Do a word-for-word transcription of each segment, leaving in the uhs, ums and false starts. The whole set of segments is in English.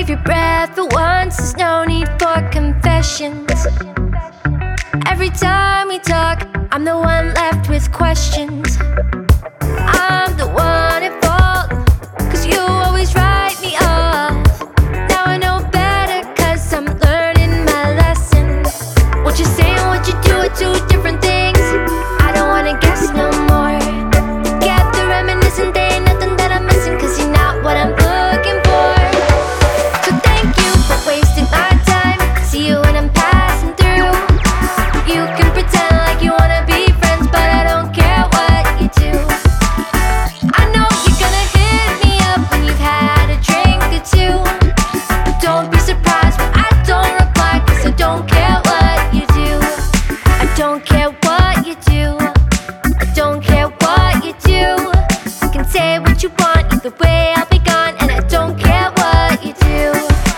your breath for once, there's no need for confessions. Every time we talk, I'm the one left with questions. I'm the one at fault, cause you always write me off. Now I know better, cause I'm learning my lesson. What you say and what you do are two different things. I don't wanna guess no more. Together reminiscing, there ain't nothing that I'm missing, cause you're not what I'm looking for. So thank you for wasting my time. See you when I'm passing through. You can pretend like you wanna be friends, but I don't care what you do. I know you're gonna hit me up when you've had a drink or two. Don't be surprised when I don't reply, cause I don't care what you do. I don't care what you do. I don't care what you do. You can say what you want, either way I'll be gone, and I don't care what you do.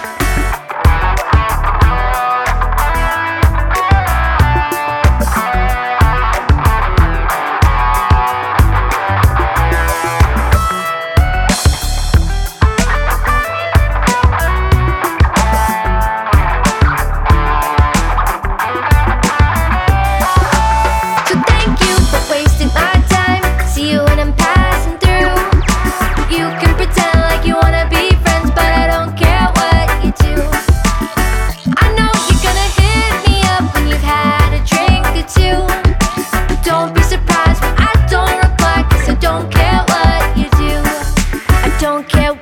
So thank you for wasting my time. See you when I'm passing through. You can pretend like you wanna be friends, but I don't care what you do. I know you're gonna hit me up when you've had a drink or two. Don't be surprised when I don't reply, cause I don't care what you do. I don't care